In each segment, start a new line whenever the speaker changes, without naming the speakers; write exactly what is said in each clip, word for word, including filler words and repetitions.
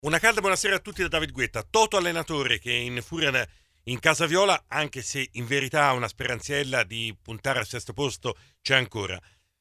Una calda buonasera a tutti da David Guetta. Toto allenatore che infuriana in casa viola, anche se in verità una speranziella di puntare al sesto posto c'è ancora.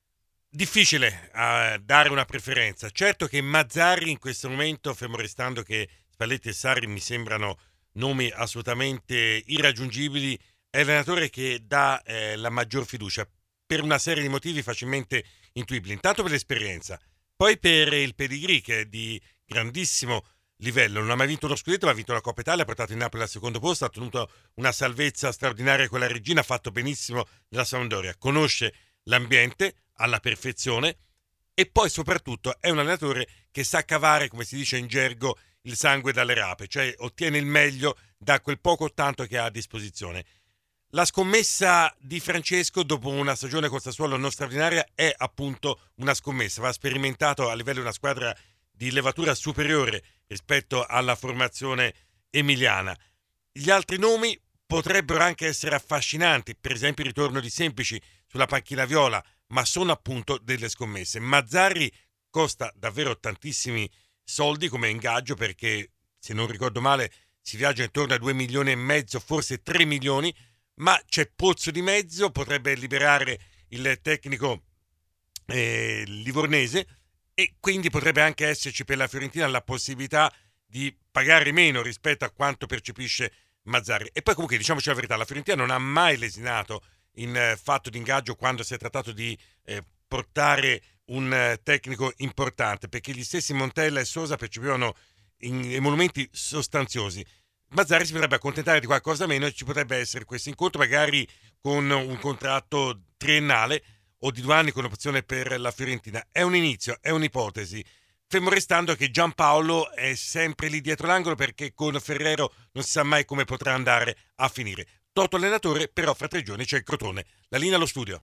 Difficile uh, dare una preferenza. Certo che Mazzarri in questo momento, fermo restando che Spalletti e Sarri mi sembrano nomi assolutamente irraggiungibili, è l'allenatore che dà eh, la maggior fiducia per una serie di motivi facilmente intuibili. Intanto per l'esperienza, poi per il pedigree che è di grandissimo livello. Non ha mai vinto uno scudetto, ma ha vinto la Coppa Italia, ha portato il Napoli al secondo posto, ha ottenuto una salvezza straordinaria con la Regina, ha fatto benissimo nella Sampdoria, conosce l'ambiente alla perfezione e poi soprattutto è un allenatore che sa cavare, come si dice in gergo, il sangue dalle rape, cioè ottiene il meglio da quel poco o tanto che ha a disposizione. La scommessa di Francesco dopo una stagione con Sassuolo non straordinaria è appunto una scommessa, va sperimentato a livello di una squadra di levatura superiore rispetto alla formazione emiliana. Gli altri nomi potrebbero anche essere affascinanti, per esempio il ritorno di Semplici sulla panchina viola, ma sono appunto delle scommesse. Mazzarri costa davvero tantissimi soldi come ingaggio, perché se non ricordo male si viaggia intorno a due milioni e mezzo, forse tre milioni, ma c'è Pozzo di mezzo, potrebbe liberare il tecnico eh, livornese e quindi potrebbe anche esserci per la Fiorentina la possibilità di pagare meno rispetto a quanto percepisce Mazzarri. E poi comunque diciamoci la verità, la Fiorentina non ha mai lesinato in eh, fatto di ingaggio quando si è trattato di eh, portare un eh, tecnico importante, perché gli stessi Montella e Sosa percepivano in emolumenti sostanziosi. Mazzarri si potrebbe accontentare di qualcosa meno e ci potrebbe essere questo incontro magari con un contratto triennale o di due anni con opzione per la Fiorentina. È un inizio, è un'ipotesi, fermo restando che Giampaolo è sempre lì dietro l'angolo, perché con Ferrero non si sa mai come potrà andare a finire. Toto allenatore, però fra tre giorni c'è il Crotone. La linea allo studio.